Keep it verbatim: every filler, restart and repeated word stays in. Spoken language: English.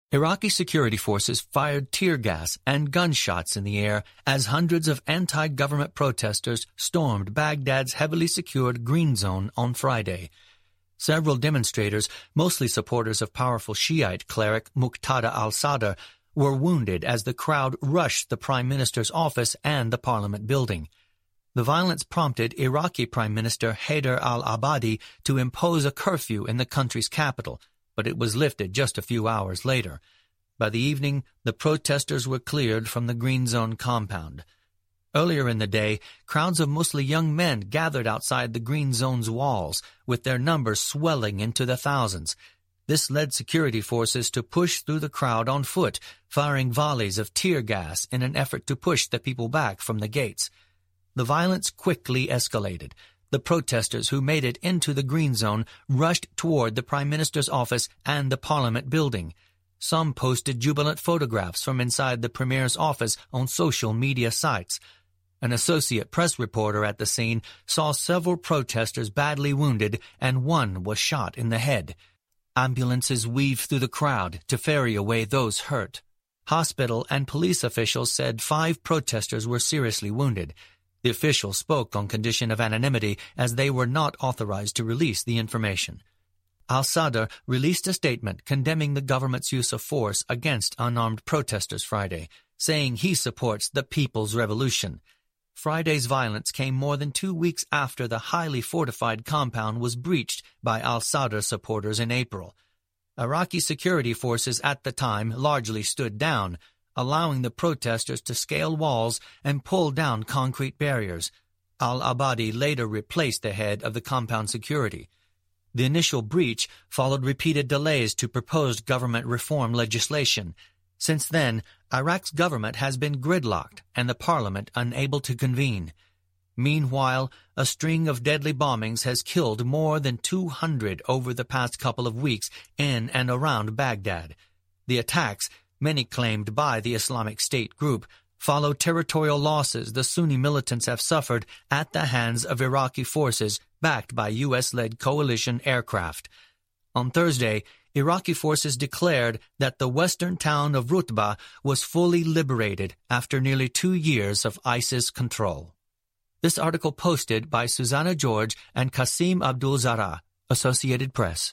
Iraqi security forces fired tear gas and gunshots in the air as hundreds of anti-government protesters stormed Baghdad's heavily secured Green Zone on Friday. Several demonstrators, mostly supporters of powerful Shiite cleric Muqtada al-Sadr, were wounded as the crowd rushed the prime minister's office and the parliament building. The violence prompted Iraqi Prime Minister Haider al-Abadi to impose a curfew in the country's capital, but it was lifted just a few hours later. By the evening, the protesters were cleared from the Green Zone compound. Earlier in the day, crowds of mostly young men gathered outside the Green Zone's walls, with their numbers swelling into the thousands. This led security forces to push through the crowd on foot, firing volleys of tear gas in an effort to push the people back from the gates. The violence quickly escalated. The protesters who made it into the Green Zone rushed toward the Prime Minister's office and the Parliament building. Some posted jubilant photographs from inside the Premier's office on social media sites. An Associate Press reporter at the scene saw several protesters badly wounded and one was shot in the head. Ambulances weaved through the crowd to ferry away those hurt. Hospital and police officials said five protesters were seriously wounded. The officials spoke on condition of anonymity as they were not authorized to release the information. Al-Sadr released a statement condemning the government's use of force against unarmed protesters Friday, saying he supports the People's Revolution. Friday's violence came more than two weeks after the highly fortified compound was breached by al-Sadr supporters in April. Iraqi security forces at the time largely stood down, allowing the protesters to scale walls and pull down concrete barriers. Al-Abadi later replaced the head of the compound security. The initial breach followed repeated delays to proposed government reform legislation. Since then, Iraq's government has been gridlocked and the parliament unable to convene. Meanwhile, a string of deadly bombings has killed more than two hundred over the past couple of weeks in and around Baghdad. The attacks, many claimed by the Islamic State group, follow territorial losses the Sunni militants have suffered at the hands of Iraqi forces backed by U S-led coalition aircraft. On Thursday, Iraqi forces declared that the western town of Rutba was fully liberated after nearly two years of ISIS control. This article posted by Susanna George and Qasim Abdul Zara, Associated Press.